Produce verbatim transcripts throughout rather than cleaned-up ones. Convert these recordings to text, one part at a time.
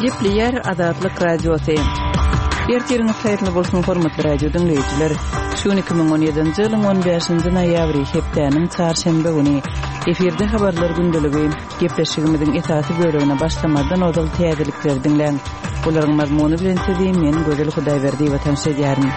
Gepleyer Azatlyk Radiosu. Ertiriniz haýyrly bolsun hormatly radio dinleýijiler. Şu iki bin on ýedinji ýylyň on beşinji noýabry hepdeniň çarşembe güni efirde habarlar gündəligi gepleşigimiziň esasy bölümine başlamadan odal täzelikler dinleň. Olaryň mazmuny bilen tedin men Gözel Hudaýberdi watan şeýärmi.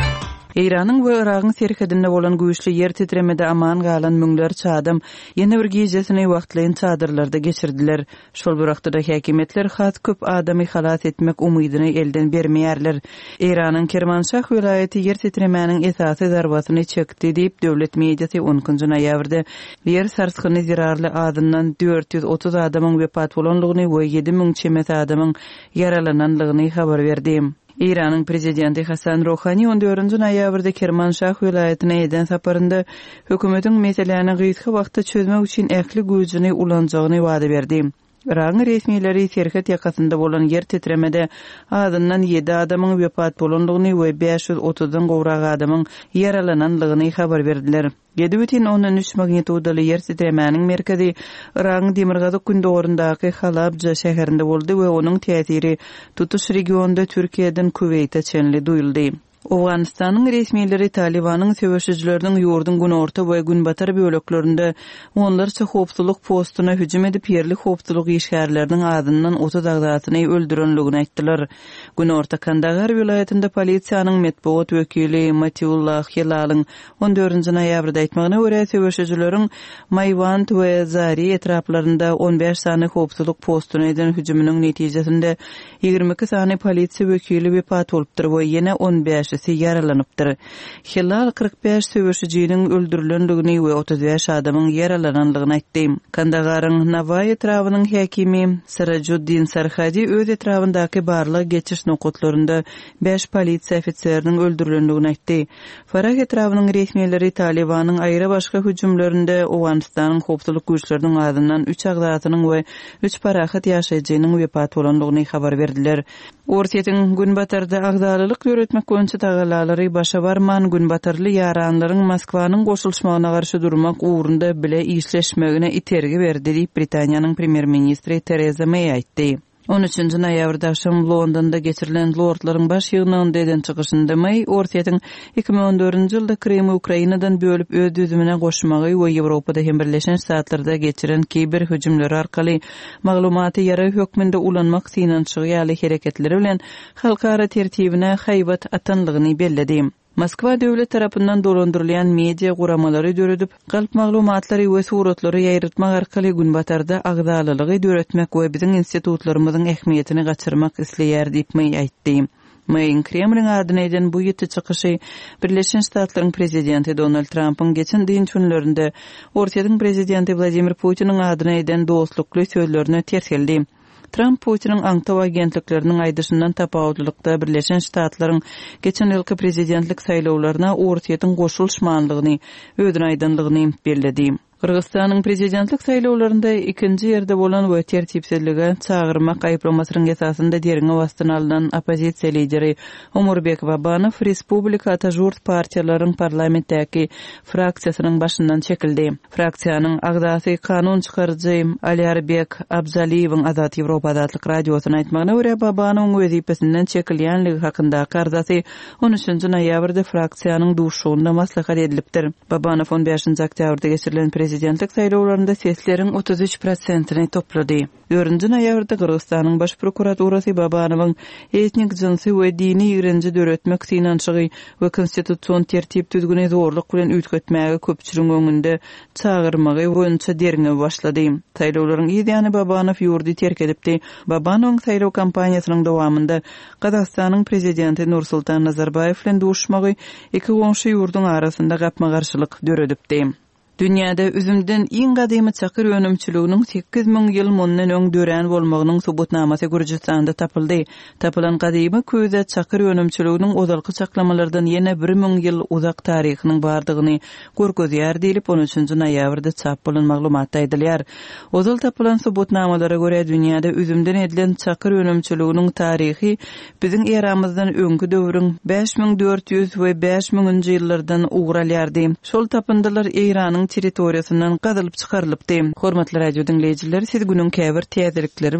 Iranyň we Iragyň serhedinde bolan güýçli ýer titremede aman galan müňler çadym ýene bir geceşini wagtlaýyn çadyrlarda geçirdiler. Şol wagtda häkimetler has köp adamy halat etmek umydyny elden bermeýärler. Iranyň Kermanşah welaýaty ýer titremeniň esasy zarbatyny çekdi diýip döwlet mediýasy onunçy noýabrda ýer sarskyny zirarly adyndan dört ýüz otuz adamyň wepat bolanlygyny we ýedi miň çemet adamyň yaralananlygyny habar berdi. İran'ın prezidenti Hasan Rouhani on dördünji noýabrda Kermanşah welaýatyna eden saparynda hökümetiň meselelerini gysga wagtda çözmek üçin ähli güýjüni ulanjagyny wada berdi. Iran resmiýetleri serhet ýakasynda bolan ýer titremede adyndan ýedi adamyň wepat bolanlygyny we beş ýüz otuzdan gowrak adamyň yaralananlygyny habar berdiler. ýedi бүтүn onuň üç magnitudaly ýer titremeniň merkezi Iran Demirgazyk gündogorundaky Halabja şäherinde boldy we onuň täsiri tutuş regionda Türkiýeden Kuweyt'e çenli duyuldy. Awganistanyň resmiýetleri Talibanyň söwüşçüleriniň ýurdun günorta we günbatar böleklerinde onlarça howpsuzlyk postuna hüjüm edip ýerli howpsuzlyk işgärleriniň adyndan otuz agdatyny öldürenligini aýtdylar. Günorta Kandahar welaýatynda polisiýanyň medeniýet wekili Matiullah Hilalyň on dördünji noýabrda aýtmagyna görä söwüşçüleriň Mayvand we Zari etraplarynda on beş sany howpsuzlyk postuna eden hüjüminiň netijesinde ýigirme iki sany polisiýa wekili wepat bolupdyr we ýene on beş yaralanypdyr. Hilal kırk beş söwüşçüniň öldürilenligini we otuz beş adamyň yaralananlygyny aýtdy. Kandaharyň Navay etrawynyň häkimi Sirajuddin Sarhadi öz etrawyndaky barly geçiş nokatlarynda beş polisiýa ofitseriniň öldürilenligini aýtdy. Farah etrawynyň resmiýetleri Talibanyň aýra başga hüjümlerinde Awganistanyň howpsuzlyk güýçleriniň adyndan üç agdatynyň we üç parahat ýaşaýjynyň wepat bolanlygyny habar berdiler. Ortiýetiň günbatarda agdalylyk ýöretmek boýunça tagalary başa barman günbatarly ýaranlaryň Moskwanyň goşulmagyna garşy durmak uğrunda bile işleşmegine itergi berdi diýip Britaniýanyň premier ministri Theresa May aýtdy. on üçünji noýabrda akşam Londonda geçirilen lordlaryň baş ýygnynda eden çykyşynda May ortiýetiň iki bin on dördünji ýylda Krymy Ukrainadan bölüp öz düzümine goşmagy we Ýewropada hem Birleşen Ştatlarda geçiren kiber hüjümleri arkaly maglumaty ýara hökmünde ulanmak synançygy ýaly hereketleri bilen halkara tertibine haýbat atanlygyny belledi. Moskwa döwlet tarapyndan dolandyrylýan media guramalary döredip, galp maglumatlary we suratlary ýaýratmak arkaly günbatarda agdalylygy döretmek we biziň institutlarymyzyň ähmiýetini gaçyrmak isleýär diýip May aýtdy. May'in Kremlin adyna eden bu ýeti çykyşy Birleşen Ştatlaryň prezidenti Donald Trump'yň geçen diň günlerinde Ortiýetiň prezidenti Vladimir Putiniň adyna eden dostlukly sözlerine ters geldi. Trump Putiniň aňtaw agentlikleriniň aýdyşyndan tapawutlykda Birleşen Ştatlaryň geçen ýylky prezidentlik saýlawlaryna ortiýetiň goşulmagyny ödün aýdynlygyny belledi. Kırgızstanyň prezidentlik saýlawlarynda ikinji ýerde bolan we tertipsizlige çağırmak aýplamasynyň esasynda deriňe wastan alynan opozisiýa lideri Omurbek Babanow Respublika Atajurt partiýalaryň parlamentdäki fraksiýasynyň başyndan çekildi. Fraksiýanyň agdasy kanun çykarjy Aliarbek Abzaliýewiň Azat Ýewropa adatlyk radiosyna aýtmagyna görä Babanowyň wezipesinden çekilýänligi hakynda gardasy on üçünji noýabrda fraksiýanyň duşugynda maslahat edilipdir. Babanow on beşinji oktýabrda geçirilen prezidentlik saýlawlarynda sesleriň otuz üç prosentyny toplady. dördünji noýabrda Kyrgyzstanyň baş prokuraturasy Babanowyň etnik, jinsy we dini ýigrenji döretmek synançygy we konstitusiýon tertip tüzgüni zorluk bilen ütgetmäge köpçüliň öňünde çağırmagy boýunça deriňe başlady. Saýlawlaryň ýa-da Babanow ýurdy terk edipdi. Babanowyň saýlaw kampaniýasynyň dowamında Kazakstanyň prezidenti Nursultan Nazarbayew bilen duşmagy iki goňşy ýurdun arasynda gapma garşylyk döredipdi. Dünýäde üzümden iň gadymy çakyr önümçiliginiň sekiz miň ýyl mundan öň dören bolmagynyň subutnamasy Gürjistanda tapyldy. Tapylan gadymy köýde çakyr önümçiliginiň ozalky çaklamalardan ýene bir miň ýyl uzak taryhynyň bardygyny görkezýär diýilip on üçünji noýabrda çap bolan maglumatda aýdylýar. Ozal tapylan subutnamalara görä dünýäde üzümden edilen çakyr önümçiliginiň taryhy biziň eramyzdan öňkü döwrüň beş miň dört ýüz we beş miňinji ýyllardan ugralýardy. Şol tapyndylar Iranyň territoriýasyndan gazylyp çykarylypdy. Hormatly radio dinleýijiler, siz günüň käbir täzelikleri